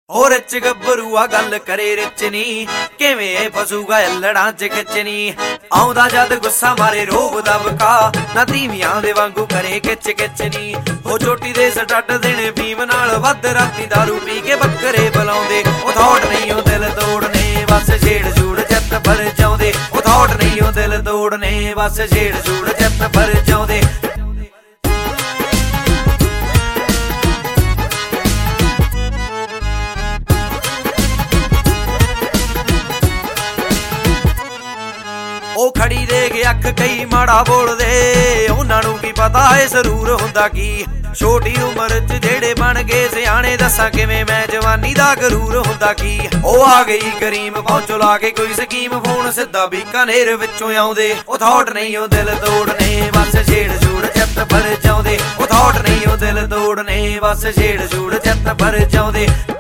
और रिच गब्बरूआ गल करे रिच नी किवें फसूगा लड़ां च खिच नी आउंदा जद गुस्सा मारे रोब दबका ना धीमियां दे वांगू करे किच किच नी ओ चोटी दे सटट देने भीम नाल वध राती दारू पी के बकरे बुलाउंदे ओ थौट नहीं ओ दिल तोड़ने बस छेड़ छूड़ जत भर जाउंदे ओ थौट नहीं ओ दिल तोड़ने बस छेड़ छूड़ जत भर जाउंदे। ओ खड़ी देख अख कई माड़ा बोलदे उन्हां नूं की पता है जरूर हुंदा की छोटी उमर च जेड़े बन गए सियाणे दस्सां किवें मैं जवानी दा गरूर हुंदा की। ओ आ गई करीम पहुंचो ला के कोई स्कीम फोन सिद्धा बीकानेर विचों आउंदे ओ थौट नहीं ओ दिल तोड़ने बस छेड़ छूड़ जत भर जाउंदे ओ थौट नहीं ओ दिल तोड़ने बस छेड़ छूड़ जत भर जाउंदे।